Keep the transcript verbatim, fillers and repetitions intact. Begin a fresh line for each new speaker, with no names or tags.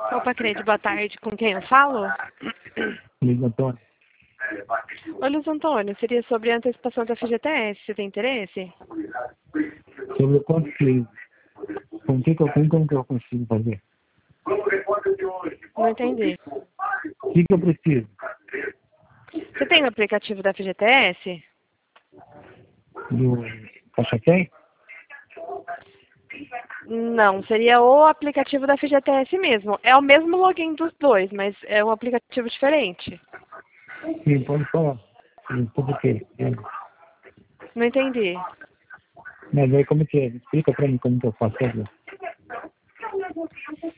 Opa, Crede, boa tarde. Com quem eu falo?
Luiz Antônio.
Oi, Luiz Antônio. Seria sobre a antecipação da F G T S. Você tem interesse?
Sobre quanto que... Com que que eu, como que eu consigo fazer?
Não entendi.
O que que eu preciso?
Você tem o aplicativo da F G T S?
Do Caixa Tem?
Não, seria o aplicativo da F G T S mesmo. É o mesmo login dos dois, mas é um aplicativo diferente.
Sim, pode falar. Sobre o quê? É.
Não entendi.
Mas aí como que é? Explica pra mim como que eu faço.